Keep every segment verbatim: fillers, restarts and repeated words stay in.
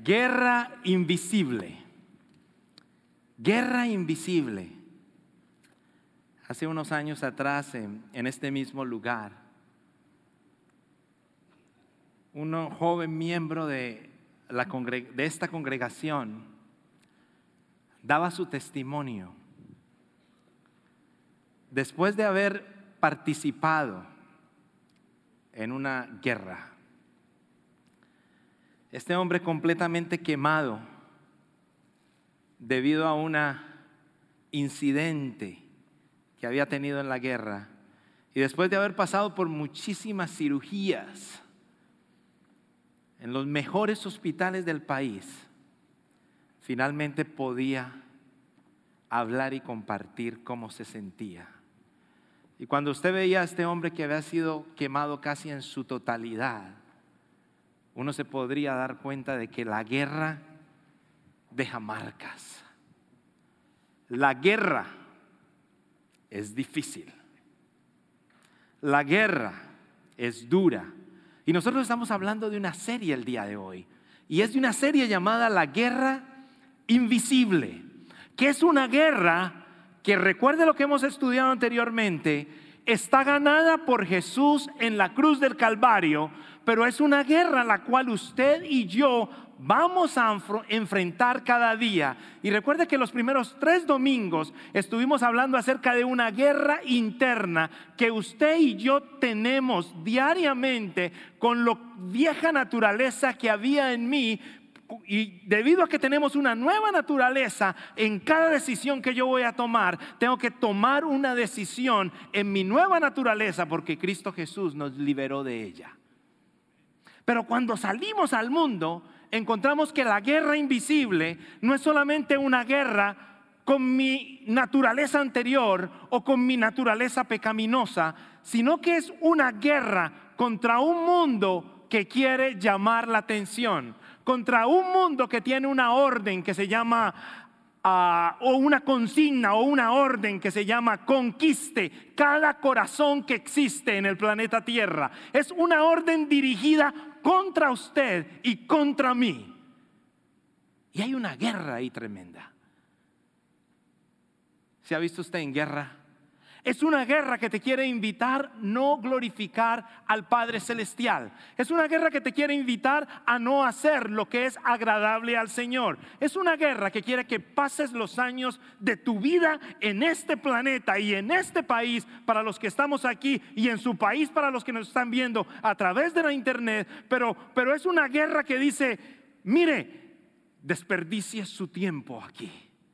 Guerra invisible. Guerra invisible. Hace unos años atrás, en, en este mismo lugar, un joven miembro de, la congre- de esta congregación daba su testimonio. Después de haber participado en una guerra, este hombre completamente quemado debido a un incidente que había tenido en la guerra, y después de haber pasado por muchísimas cirugías en los mejores hospitales del país, finalmente podía hablar y compartir cómo se sentía. Y cuando usted veía a este hombre que había sido quemado casi en su totalidad, uno se podría dar cuenta de que la guerra deja marcas. La guerra es difícil. La guerra es dura. Y nosotros estamos hablando de una serie el día de hoy. Y es de una serie llamada La Guerra Invisible, que es una guerra que, recuerde lo que hemos estudiado anteriormente, está ganada por Jesús en la cruz del Calvario, pero es una guerra la cual usted y yo vamos a enfrentar cada día. Y recuerde que los primeros tres domingos estuvimos hablando acerca de una guerra interna que usted y yo tenemos diariamente con la vieja naturaleza que había en mí. Y debido a que tenemos una nueva naturaleza, en cada decisión que yo voy a tomar, tengo que tomar una decisión en mi nueva naturaleza, porque Cristo Jesús nos liberó de ella. Pero cuando salimos al mundo, encontramos que la guerra invisible no es solamente una guerra con mi naturaleza anterior o con mi naturaleza pecaminosa, sino que es una guerra contra un mundo que quiere llamar la atención, contra un mundo que tiene una orden que se llama uh, o una consigna o una orden que se llama conquiste cada corazón que existe en el planeta Tierra. Es una orden dirigida contra usted y contra mí. Y hay una guerra ahí tremenda. ¿Se ha visto usted en guerra? Es una guerra que te quiere invitar a no glorificar al Padre Celestial. Es una guerra que te quiere invitar a no hacer lo que es agradable al Señor. Es una guerra que quiere que pases los años de tu vida en este planeta y en este país para los que estamos aquí, y en su país para los que nos están viendo a través de la internet. Pero, pero es una guerra que dice, mire, desperdicie su tiempo aquí.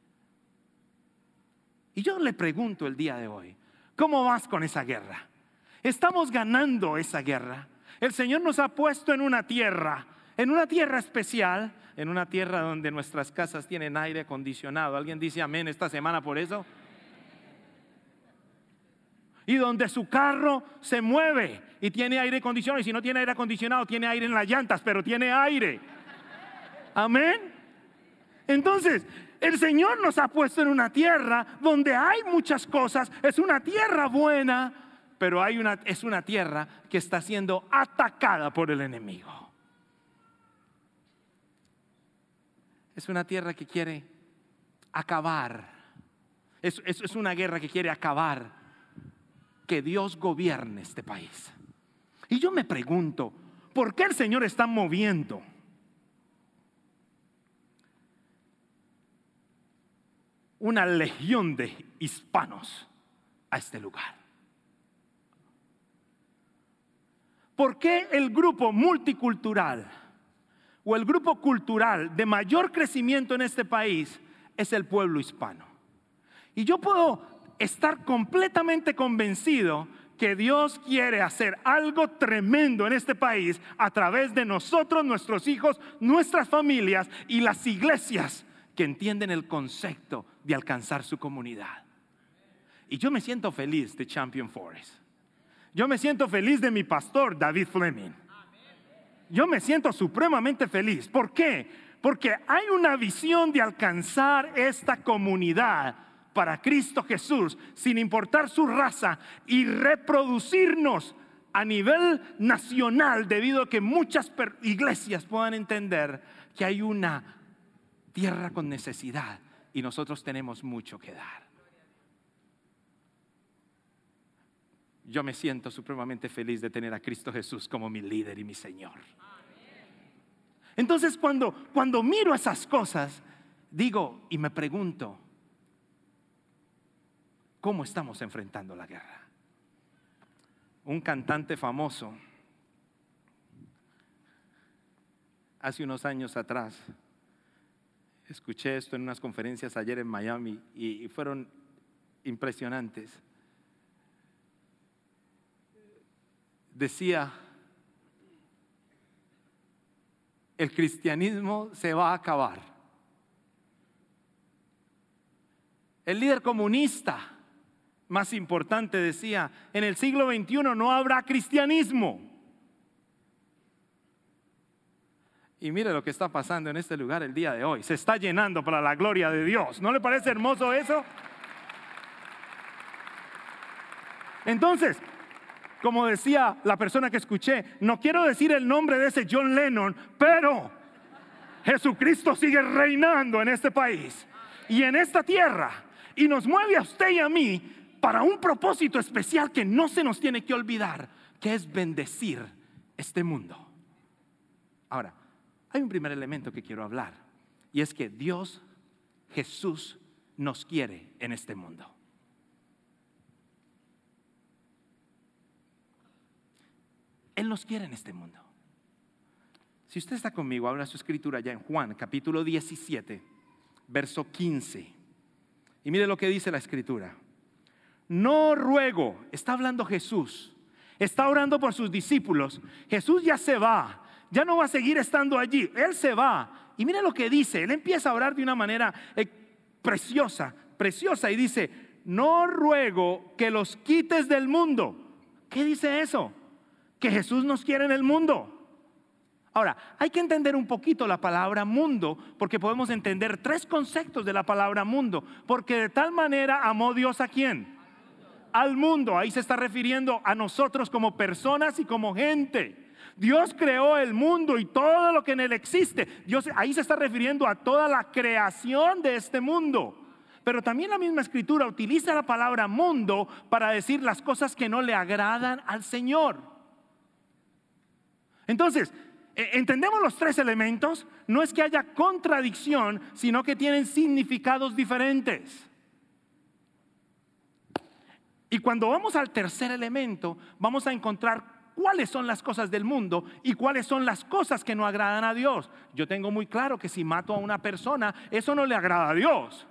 Y yo le pregunto el día de hoy, ¿cómo vas con esa guerra? ¿Estamos ganando esa guerra? El Señor nos ha puesto en una tierra, en una tierra especial, en una tierra donde nuestras casas tienen aire acondicionado. ¿Alguien dice amén esta semana por eso? Y donde su carro se mueve y tiene aire acondicionado, y si no tiene aire acondicionado, tiene aire en las llantas, pero tiene aire. Amén. Entonces, el Señor nos ha puesto en una tierra donde hay muchas cosas. Es una tierra buena, pero hay una, es una tierra que está siendo atacada por el enemigo. Es una tierra que quiere acabar. Es, es, es una guerra que quiere acabar, que Dios gobierne este país. Y yo me pregunto, ¿por qué el Señor está moviendo una legión de hispanos a este lugar? ¿Por qué el grupo multicultural o el grupo cultural de mayor crecimiento en este país es el pueblo hispano? Y yo puedo estar completamente convencido que Dios quiere hacer algo tremendo en este país a través de nosotros, nuestros hijos, nuestras familias y las iglesias que entienden el concepto de alcanzar su comunidad. Y yo me siento feliz de Champion Forest. Yo me siento feliz de mi pastor David Fleming. Yo me siento supremamente feliz. ¿Por qué? Porque hay una visión de alcanzar esta comunidad para Cristo Jesús, sin importar su raza, y reproducirnos a nivel nacional, debido a que muchas iglesias puedan entender que hay una tierra con necesidad y nosotros tenemos mucho que dar. Yo me siento supremamente feliz de tener a Cristo Jesús como mi líder y mi Señor. Entonces cuando, cuando miro esas cosas, digo y me pregunto, ¿cómo estamos enfrentando la guerra? Un cantante famoso, hace unos años atrás, escuché esto en unas conferencias ayer en Miami y fueron impresionantes. Decía, el cristianismo se va a acabar. El líder comunista más importante decía, en el siglo veintiuno no habrá cristianismo. Y mire lo que está pasando en este lugar el día de hoy. Se está llenando para la gloria de Dios. ¿No le parece hermoso eso? Entonces, como decía la persona que escuché, no quiero decir el nombre de ese John Lennon, pero Jesucristo sigue reinando en este país y en esta tierra, y nos mueve a usted y a mí para un propósito especial que no se nos tiene que olvidar, que es bendecir este mundo. Ahora, hay un primer elemento que quiero hablar, y es que Dios, Jesús, nos quiere en este mundo. Él nos quiere en este mundo. Si usted está conmigo, abra su escritura ya en Juan capítulo diecisiete, verso quince. Y mire lo que dice la escritura. No ruego, está hablando Jesús, está orando por sus discípulos. Jesús ya se va, ya no va a seguir estando allí, Él se va. Y mire lo que dice, Él empieza a orar de una manera eh, preciosa, preciosa y dice, no ruego que los quites del mundo. ¿Qué dice eso? Que Jesús nos quiere en el mundo. Ahora, hay que entender un poquito la palabra mundo, porque podemos entender tres conceptos de la palabra mundo. Porque de tal manera amó Dios ¿a quién? Al mundo. Ahí se está refiriendo a nosotros como personas y como gente. Dios creó el mundo y todo lo que en él existe. Dios, ahí se está refiriendo a toda la creación de este mundo. Pero también la misma escritura utiliza la palabra mundo para decir las cosas que no le agradan al Señor. Entonces, entendemos los tres elementos. No es que haya contradicción, sino que tienen significados diferentes. Y cuando vamos al tercer elemento, vamos a encontrar cuáles son las cosas del mundo y cuáles son las cosas que no agradan a Dios. Yo tengo muy claro que si mato a una persona, eso no le agrada a Dios.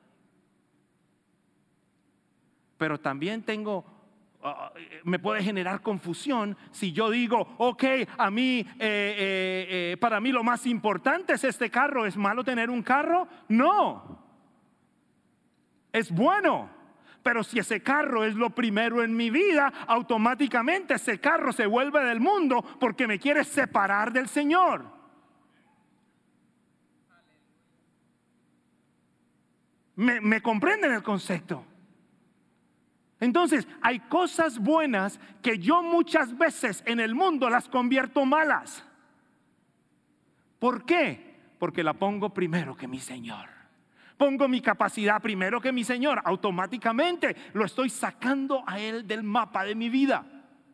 Pero también tengo Uh, me puede generar confusión si yo digo, ok, a mí, eh, eh, eh, para mí lo más importante es este carro. ¿Es malo tener un carro? No, es bueno. Pero si ese carro es lo primero en mi vida, automáticamente ese carro se vuelve del mundo porque me quiere separar del Señor. ¿Me, me comprenden el concepto? Entonces, hay cosas buenas que yo muchas veces en el mundo las convierto malas. ¿Por qué? Porque la pongo primero que mi Señor. Pongo mi capacidad primero que mi Señor. Automáticamente lo estoy sacando a Él del mapa de mi vida.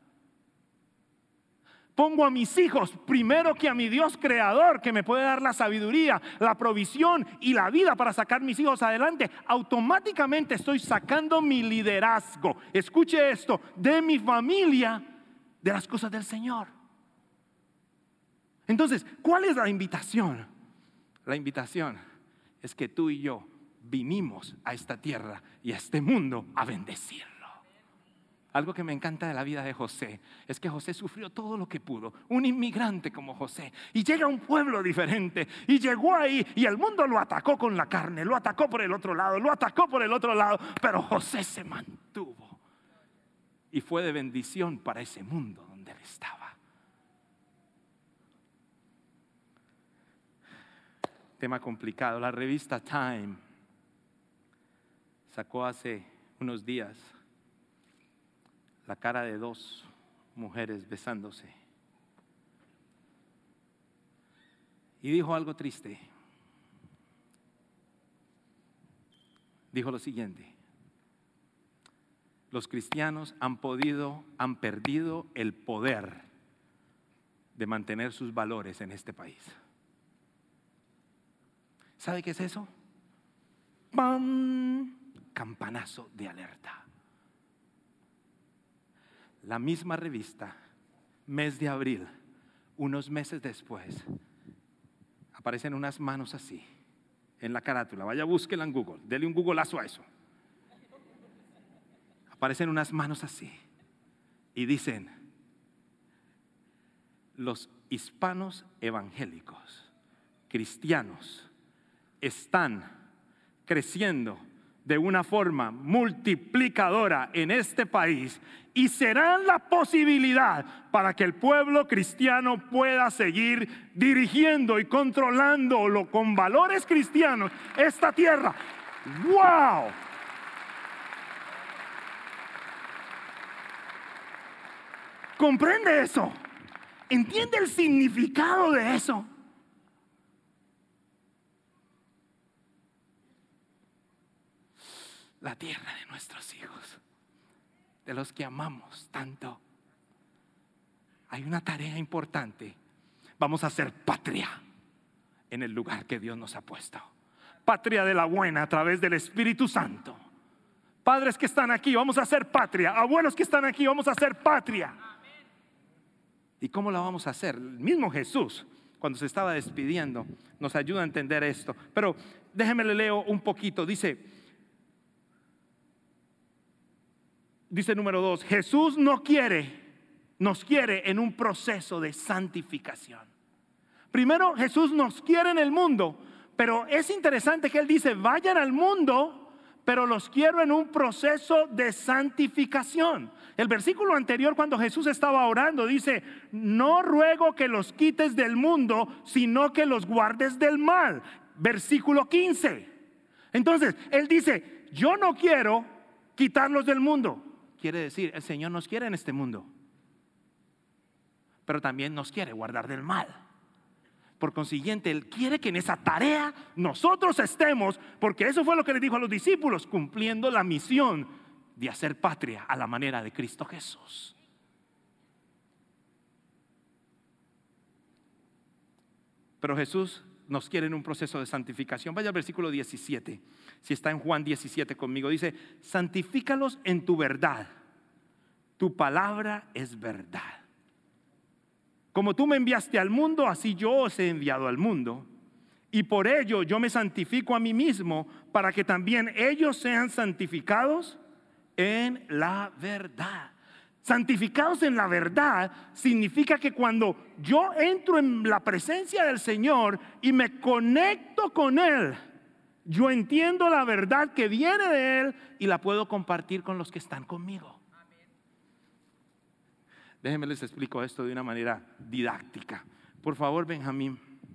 Pongo a mis hijos primero que a mi Dios creador, que me puede dar la sabiduría, la provisión y la vida para sacar mis hijos adelante. Automáticamente estoy sacando mi liderazgo, escuche esto, de mi familia, de las cosas del Señor. Entonces, ¿cuál es la invitación? La invitación es que tú y yo vinimos a esta tierra y a este mundo a bendecirlo. Algo que me encanta de la vida de José es que José sufrió todo lo que pudo. Un inmigrante como José. Y llega a un pueblo diferente. Y llegó ahí y el mundo lo atacó con la carne. Lo atacó por el otro lado. Lo atacó por el otro lado. Pero José se mantuvo. Y fue de bendición para ese mundo donde él estaba. Tema complicado. La revista Time sacó hace unos días la cara de dos mujeres besándose. Y dijo algo triste. Dijo lo siguiente: los cristianos han podido, han perdido el poder de mantener sus valores en este país. ¿Sabe qué es eso? ¡Pam! Campanazo de alerta. La misma revista, mes de abril, unos meses después, aparecen unas manos así en la carátula. Vaya, búsquela en Google, dele un googleazo a eso. Aparecen unas manos así y dicen: los hispanos evangélicos cristianos están creciendo de una forma multiplicadora en este país y serán la posibilidad para que el pueblo cristiano pueda seguir dirigiendo y controlándolo con valores cristianos esta tierra. ¡Wow! ¿Comprende eso? ¿Entiende el significado de eso? La tierra de nuestros hijos, de los que amamos tanto. Hay una tarea importante. Vamos a ser patria en el lugar que Dios nos ha puesto. Patria de la buena a través del Espíritu Santo. Padres que están aquí, vamos a ser patria. Abuelos que están aquí, vamos a ser patria. ¿Y cómo la vamos a hacer? El mismo Jesús, cuando se estaba despidiendo, nos ayuda a entender esto. Pero déjeme le leo un poquito. Dice, dice número dos: Jesús no quiere, nos quiere en un proceso de santificación. Primero, Jesús nos quiere en el mundo, pero es interesante que Él dice: vayan al mundo, pero los quiero en un proceso de santificación. El versículo anterior, cuando Jesús estaba orando, dice: no ruego que los quites del mundo, sino que los guardes del mal. Versículo quince. Entonces, Él dice: yo no quiero quitarlos del mundo. Quiere decir, el Señor nos quiere en este mundo, pero también nos quiere guardar del mal. Por consiguiente, Él quiere que en esa tarea nosotros estemos, porque eso fue lo que le dijo a los discípulos, cumpliendo la misión de hacer patria a la manera de Cristo Jesús. Pero Jesús nos quiere en un proceso de santificación. Vaya al versículo diecisiete. Si está en Juan diecisiete conmigo, dice: santifícalos en tu verdad. Tu palabra es verdad. Como tú me enviaste al mundo, así yo os he enviado al mundo. Y por ello yo me santifico a mí mismo, para que también ellos sean santificados en la verdad. Santificados en la verdad significa que cuando yo entro en la presencia del Señor y me conecto con Él, yo entiendo la verdad que viene de Él y la puedo compartir con los que están conmigo. Déjenme les explico esto de una manera didáctica. Por favor, Benjamín.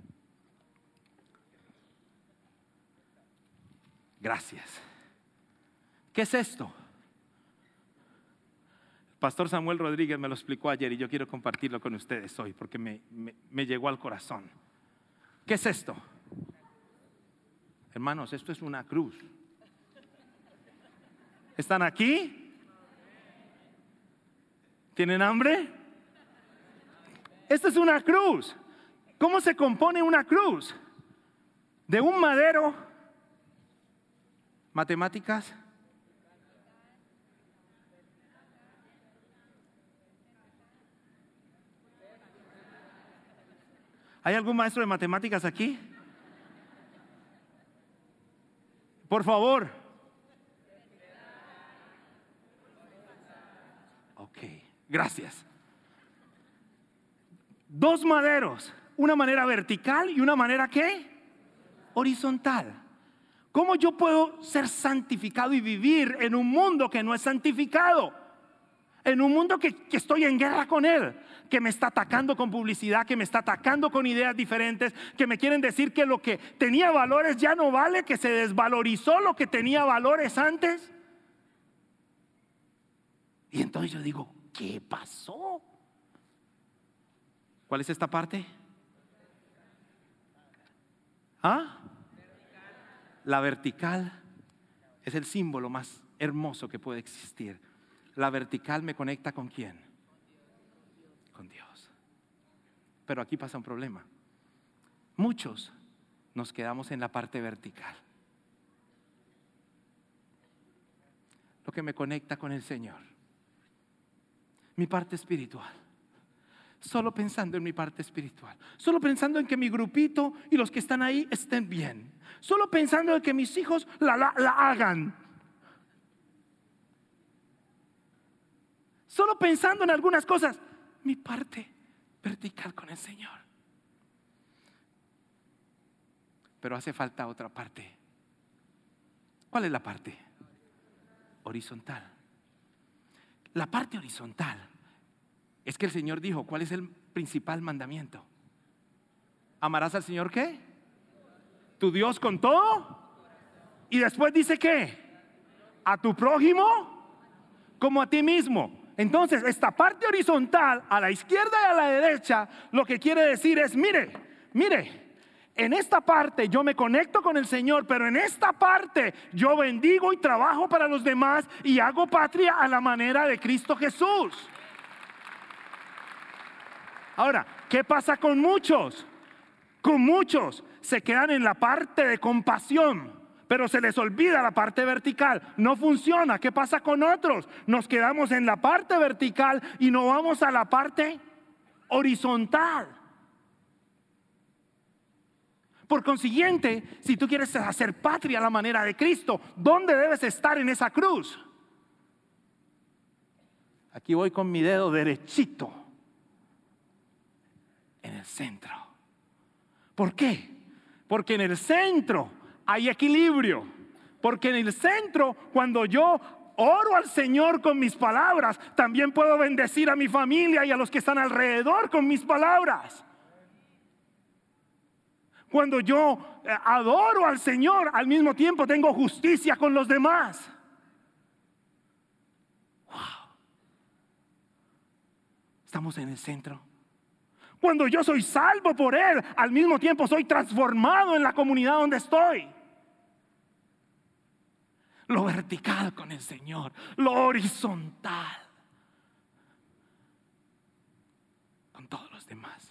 Gracias. ¿Qué es esto? El pastor Samuel Rodríguez me lo explicó ayer y yo quiero compartirlo con ustedes hoy porque me, me, me llegó al corazón. ¿Qué es esto? Hermanos, esto es una cruz. ¿Están aquí? ¿Tienen hambre? Esta es una cruz. ¿Cómo se compone una cruz? De un madero. ¿Matemáticas? ¿Hay algún maestro de matemáticas aquí? Por favor. Ok. Gracias. Dos maderos, una manera vertical y una manera ¿qué? Horizontal. ¿Cómo yo puedo ser santificado y vivir en un mundo que no es santificado? En un mundo que, que estoy en guerra con él, que me está atacando con publicidad, que me está atacando con ideas diferentes, que me quieren decir que lo que tenía valores ya no vale, que se desvalorizó lo que tenía valores antes. Y entonces yo digo, ¿qué pasó? ¿Cuál es esta parte? ¿Ah? La vertical es el símbolo más hermoso que puede existir. La vertical me conecta ¿con quién? Con Dios. Pero aquí pasa un problema. Muchos nos quedamos en la parte vertical. Lo que me conecta con el Señor. Mi parte espiritual. Solo pensando en mi parte espiritual. Solo pensando en que mi grupito y los que están ahí estén bien. Solo pensando en que mis hijos la, la, la hagan. Solo pensando en algunas cosas. Mi parte vertical con el Señor. Pero hace falta otra parte. ¿Cuál es la parte? Horizontal. La parte horizontal es que el Señor dijo, ¿cuál es el principal mandamiento? ¿Amarás al Señor qué? ¿Tu Dios con todo? Y después dice ¿qué? ¿A tu prójimo? Como a ti mismo. Entonces esta parte horizontal a la izquierda y a la derecha lo que quiere decir es, mire, mire, en esta parte yo me conecto con el Señor, pero en esta parte yo bendigo y trabajo para los demás y hago patria a la manera de Cristo Jesús. Ahora, ¿qué pasa con muchos? Con muchos se quedan en la parte de compasión, pero se les olvida la parte vertical. No funciona. ¿Qué pasa con otros? Nos quedamos en la parte vertical y no vamos a la parte horizontal. Por consiguiente, si tú quieres hacer patria a la manera de Cristo, ¿dónde debes estar en esa cruz? Aquí voy con mi dedo derechito en el centro. ¿Por qué? Porque en el centro hay equilibrio. Porque en el centro, cuando yo oro al Señor con mis palabras, también puedo bendecir a mi familia y a los que están alrededor con mis palabras. Cuando yo adoro al Señor, al mismo tiempo tengo justicia con los demás. Wow. Estamos en el centro. Cuando yo soy salvo por Él, al mismo tiempo soy transformado en la comunidad donde estoy. Lo vertical con el Señor, lo horizontal con todos los demás.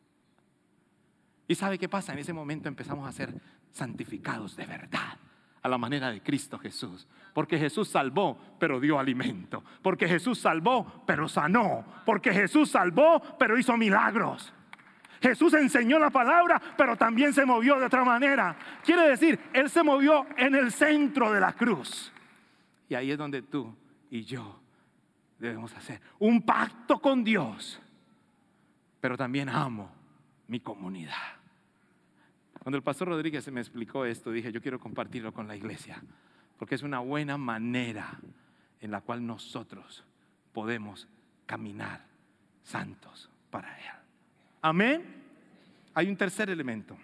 ¿Y sabe qué pasa? En ese momento empezamos a ser santificados de verdad, a la manera de Cristo Jesús. Porque Jesús salvó, pero dio alimento. Porque Jesús salvó, pero sanó. Porque Jesús salvó, pero hizo milagros. Jesús enseñó la palabra, pero también se movió de otra manera. Quiere decir, Él se movió en el centro de la cruz. Y ahí es donde tú y yo debemos hacer un pacto con Dios. Pero también amo mi comunidad. Cuando el pastor Rodríguez me explicó esto, dije, yo quiero compartirlo con la iglesia, porque es una buena manera en la cual nosotros podemos caminar santos para Él. Amén. Hay un tercer elemento.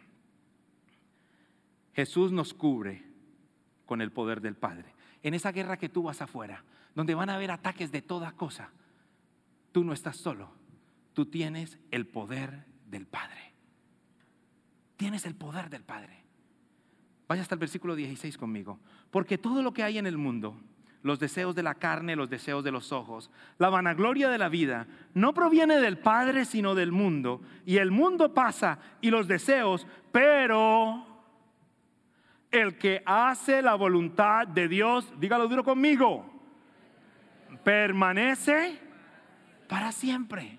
Jesús nos cubre con el poder del Padre. En esa guerra que tú vas afuera, donde van a haber ataques de toda cosa, tú no estás solo. Tú tienes el poder del Padre. Tienes el poder del Padre. Vaya hasta el versículo dieciséis conmigo. Porque todo lo que hay en el mundo, los deseos de la carne, los deseos de los ojos, la vanagloria de la vida, no proviene del Padre sino del mundo. Y el mundo pasa y los deseos, pero el que hace la voluntad de Dios, dígalo duro conmigo, permanece para siempre.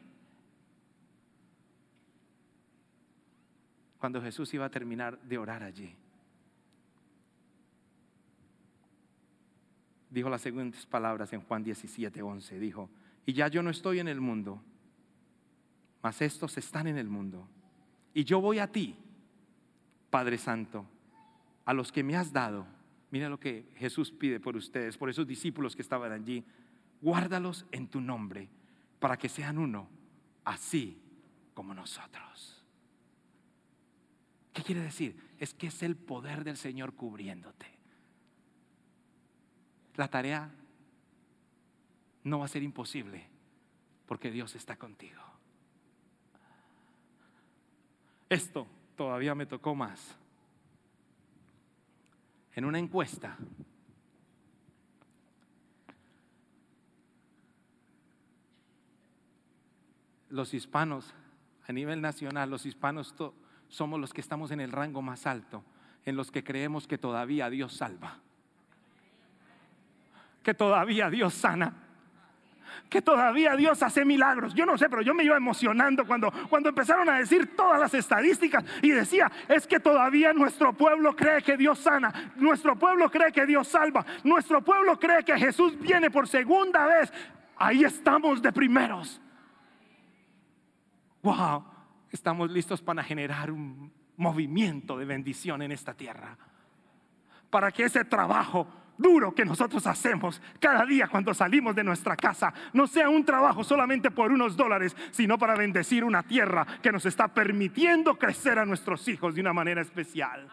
Cuando Jesús iba a terminar de orar allí, dijo las siguientes palabras en Juan diecisiete, once. Dijo, y ya yo no estoy en el mundo, mas estos están en el mundo. Y yo voy a ti, Padre Santo, a los que me has dado. Mira lo que Jesús pide por ustedes, por esos discípulos que estaban allí. Guárdalos en tu nombre, para que sean uno, así como nosotros. ¿Qué quiere decir? Es que es el poder del Señor cubriéndote. La tarea no va a ser imposible porque Dios está contigo. Esto todavía me tocó más. En una encuesta, los hispanos, a nivel nacional, los hispanos to- somos los que estamos en el rango más alto, en los que creemos que todavía Dios salva, que todavía Dios sana, que todavía Dios hace milagros. Yo no sé, pero yo me iba emocionando cuando, cuando empezaron a decir todas las estadísticas y decía, es que todavía nuestro pueblo cree que Dios sana, nuestro pueblo cree que Dios salva, nuestro pueblo cree que Jesús viene por segunda vez. Ahí estamos de primeros. Wow, estamos listos para generar un movimiento de bendición en esta tierra, para que ese trabajo duro que nosotros hacemos cada día cuando salimos de nuestra casa no sea un trabajo solamente por unos dólares, sino para bendecir una tierra que nos está permitiendo crecer a nuestros hijos de una manera especial.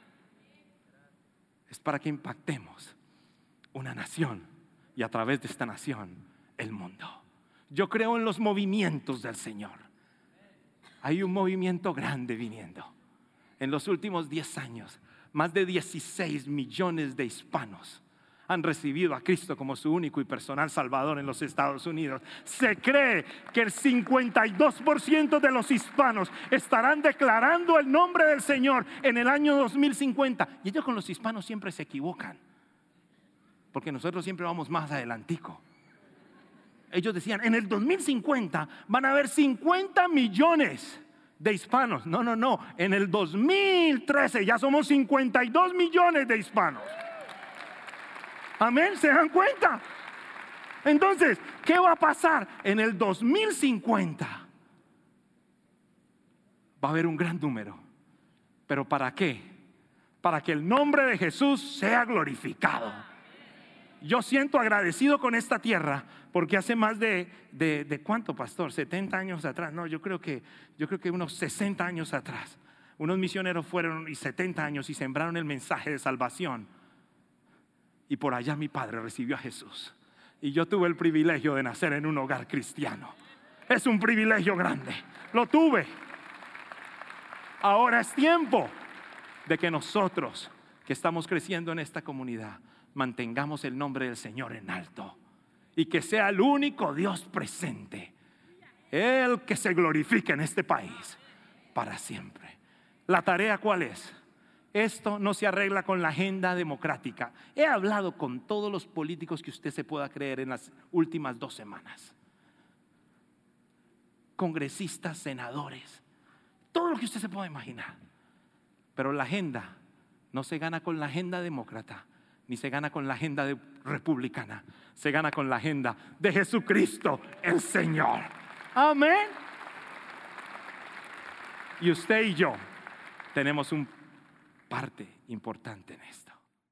Es para que impactemos una nación y a través de esta nación el mundo. Yo creo en los movimientos del Señor. Hay un movimiento grande viniendo. En los últimos diez años, más de dieciséis millones de hispanos han recibido a Cristo como su único y personal Salvador en los Estados Unidos. Se cree que el cincuenta y dos por ciento de los hispanos estarán declarando el nombre del Señor en el año dos mil cincuenta. Y ellos con los hispanos siempre se equivocan, porque nosotros siempre vamos más adelantico. Ellos decían, en el dos mil cincuenta van a haber cincuenta millones de hispanos. No, no, no. En el dos mil trece ya somos cincuenta y dos millones de hispanos. Amén, ¿se dan cuenta? Entonces, ¿qué va a pasar? En el dos mil cincuenta va a haber un gran número. ¿Pero para qué? Para que el nombre de Jesús sea glorificado. Yo siento agradecido con esta tierra, porque hace más de, de, de ¿cuánto, pastor? setenta años atrás, no, yo creo que, yo creo que unos sesenta años atrás, unos misioneros fueron y setenta años y sembraron el mensaje de salvación. Y por allá mi padre recibió a Jesús. Y yo tuve el privilegio de nacer en un hogar cristiano. Es un privilegio grande, lo tuve. Ahora es tiempo de que nosotros, que estamos creciendo en esta comunidad, mantengamos el nombre del Señor en alto y que sea el único Dios presente, el que se glorifique en este país para siempre. ¿La tarea cuál es? Esto no se arregla con la agenda democrática. He hablado con todos los políticos que usted se pueda creer en las últimas dos semanas. Congresistas, senadores, todo lo que usted se pueda imaginar. Pero la agenda no se gana con la agenda demócrata, ni se gana con la agenda de republicana. Se gana con la agenda de Jesucristo el Señor. Amén. Y usted y yo tenemos una parte importante en esto.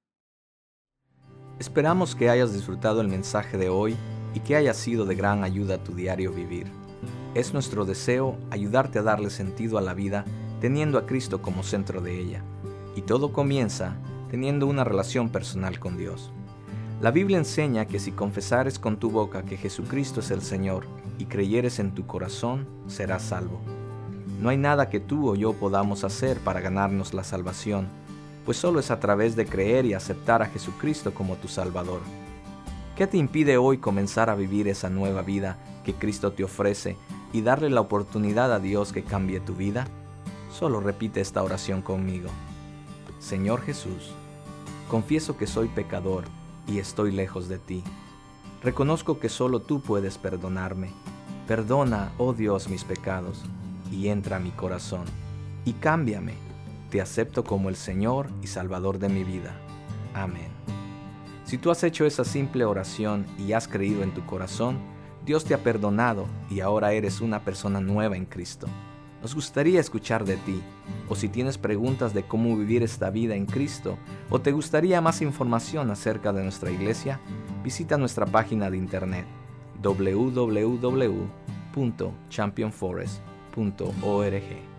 Esperamos que hayas disfrutado el mensaje de hoy y que haya sido de gran ayuda a tu diario vivir. Es nuestro deseo ayudarte a darle sentido a la vida teniendo a Cristo como centro de ella. Y todo comienza teniendo una relación personal con Dios. La Biblia enseña que si confesares con tu boca que Jesucristo es el Señor y creyeres en tu corazón, serás salvo. No hay nada que tú o yo podamos hacer para ganarnos la salvación, pues solo es a través de creer y aceptar a Jesucristo como tu Salvador. ¿Qué te impide hoy comenzar a vivir esa nueva vida que Cristo te ofrece y darle la oportunidad a Dios que cambie tu vida? Solo repite esta oración conmigo. Señor Jesús, confieso que soy pecador y estoy lejos de ti. Reconozco que solo tú puedes perdonarme. Perdona, oh Dios, mis pecados y entra a mi corazón y cámbiame. Te acepto como el Señor y Salvador de mi vida. Amén. Si tú has hecho esa simple oración y has creído en tu corazón, Dios te ha perdonado y ahora eres una persona nueva en Cristo. Nos gustaría escuchar de ti, o si tienes preguntas de cómo vivir esta vida en Cristo, o te gustaría más información acerca de nuestra iglesia, visita nuestra página de internet doble u doble u doble u punto champion forest punto org.